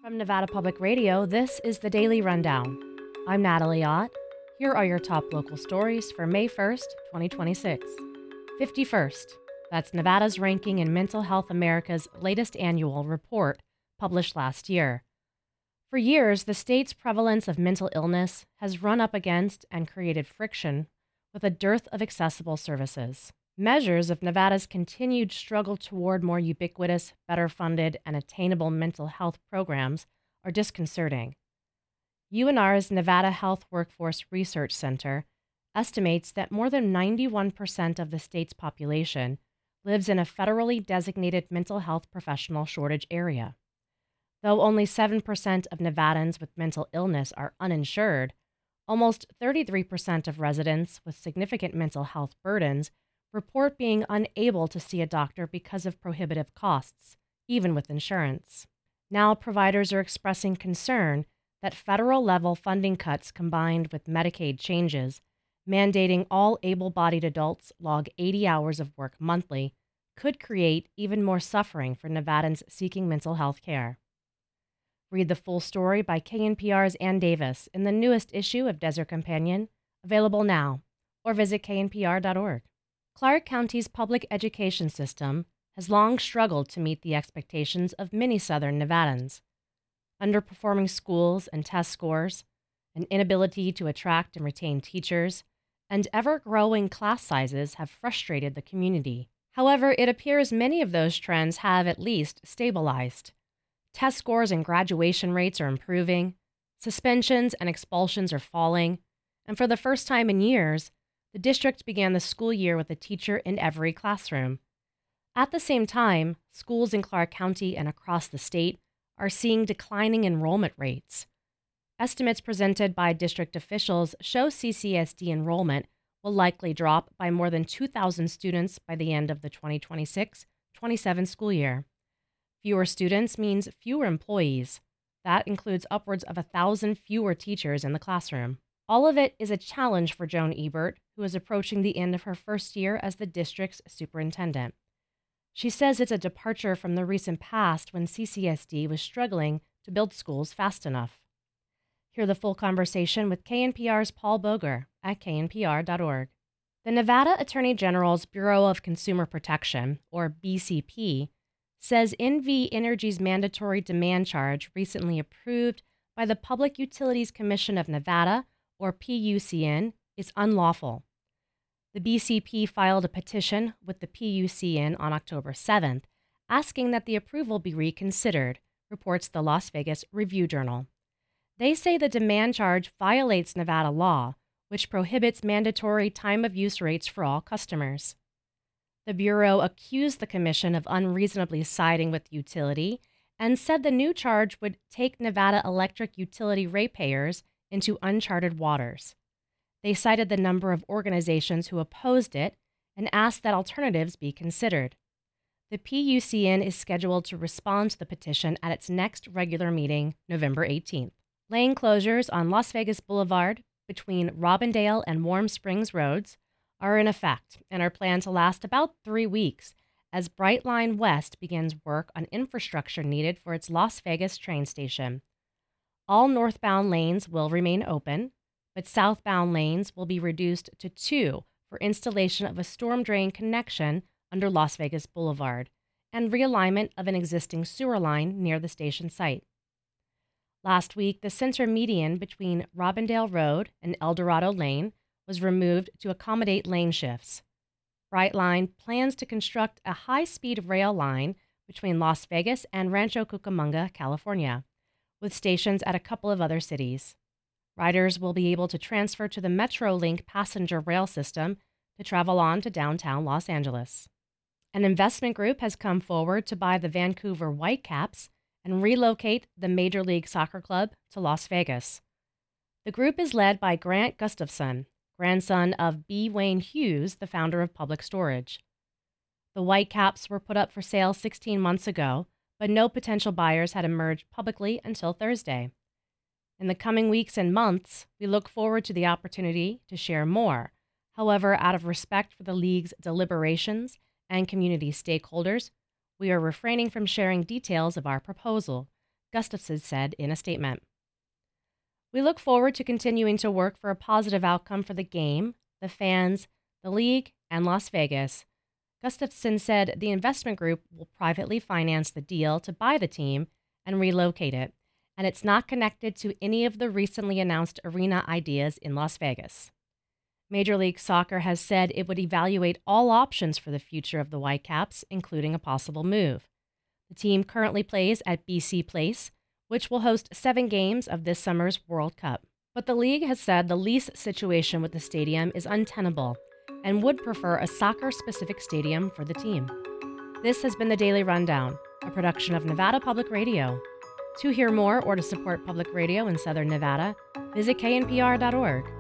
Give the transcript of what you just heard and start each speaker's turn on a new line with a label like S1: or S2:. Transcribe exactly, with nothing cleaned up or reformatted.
S1: From Nevada Public Radio, this is the Daily Rundown. I'm Natalie Ott. Here are your top local stories for May first, twenty twenty-six. fifty-first. That's Nevada's ranking in Mental Health America's latest annual report, published last year. For years, the state's prevalence of mental illness has run up against and created friction with a dearth of accessible services. Measures of Nevada's continued struggle toward more ubiquitous, better-funded, and attainable mental health programs are disconcerting. U N R's Nevada Health Workforce Research Center estimates that more than ninety-one percent of the state's population lives in a federally designated mental health professional shortage area. Though only seven percent of Nevadans with mental illness are uninsured, almost thirty-three percent of residents with significant mental health burdens report being unable to see a doctor because of prohibitive costs, even with insurance. Now, providers are expressing concern that federal-level funding cuts combined with Medicaid changes, mandating all able-bodied adults log eighty hours of work monthly, could create even more suffering for Nevadans seeking mental health care. Read the full story by K N P R's Ann Davis in the newest issue of Desert Companion, available now, or visit K N P R dot org. Clark County's public education system has long struggled to meet the expectations of many Southern Nevadans. Underperforming schools and test scores, an inability to attract and retain teachers, and ever-growing class sizes have frustrated the community. However, it appears many of those trends have at least stabilized. Test scores and graduation rates are improving, suspensions and expulsions are falling, and for the first time in years, the district began the school year with a teacher in every classroom. At the same time, schools in Clark County and across the state are seeing declining enrollment rates. Estimates presented by district officials show C C S D enrollment will likely drop by more than two thousand students by the end of the twenty twenty-six twenty-seven school year. Fewer students means fewer employees. That includes upwards of one thousand fewer teachers in the classroom. All of it is a challenge for Joan Ebert, who is approaching the end of her first year as the district's superintendent. She says it's a departure from the recent past when C C S D was struggling to build schools fast enough. Hear the full conversation with K N P R's Paul Boger at K N P R dot org. The Nevada Attorney General's Bureau of Consumer Protection, or B C P, says N V Energy's mandatory demand charge, recently approved by the Public Utilities Commission of Nevada, or P U C N, is unlawful. The B C P filed a petition with the P U C N on October seventh, asking that the approval be reconsidered, reports the Las Vegas Review-Journal. They say the demand charge violates Nevada law, which prohibits mandatory time-of-use rates for all customers. The Bureau accused the Commission of unreasonably siding with the utility and said the new charge would take Nevada electric utility ratepayers into uncharted waters. They cited the number of organizations who opposed it and asked that alternatives be considered. The P U C N is scheduled to respond to the petition at its next regular meeting, November eighteenth. Lane closures on Las Vegas Boulevard between Robindale and Warm Springs roads are in effect and are planned to last about three weeks as Brightline West begins work on infrastructure needed for its Las Vegas train station. All northbound lanes will remain open, but southbound lanes will be reduced to two for installation of a storm drain connection under Las Vegas Boulevard and realignment of an existing sewer line near the station site. Last week, the center median between Robindale Road and El Dorado Lane was removed to accommodate lane shifts. Brightline plans to construct a high-speed rail line between Las Vegas and Rancho Cucamonga, California, with stations at a couple of other cities. Riders will be able to transfer to the MetroLink passenger rail system to travel on to downtown Los Angeles. An investment group has come forward to buy the Vancouver Whitecaps and relocate the Major League Soccer club to Las Vegas. The group is led by Grant Gustafson, grandson of B. Wayne Hughes, the founder of Public Storage. The Whitecaps were put up for sale sixteen months ago, but no potential buyers had emerged publicly until Thursday. In the coming weeks and months, we look forward to the opportunity to share more. However, out of respect for the league's deliberations and community stakeholders, we are refraining from sharing details of our proposal, Gustafson said in a statement. We look forward to continuing to work for a positive outcome for the game, the fans, the league, and Las Vegas. Gustafson said the investment group will privately finance the deal to buy the team and relocate it, and it's not connected to any of the recently announced arena ideas in Las Vegas. Major League Soccer has said it would evaluate all options for the future of the Whitecaps, including a possible move. The team currently plays at B C Place, which will host seven games of this summer's World Cup. But the league has said the lease situation with the stadium is untenable and would prefer a soccer-specific stadium for the team. This has been the Daily Rundown, a production of Nevada Public Radio. To hear more or to support public radio in Southern Nevada, visit K N P R dot org.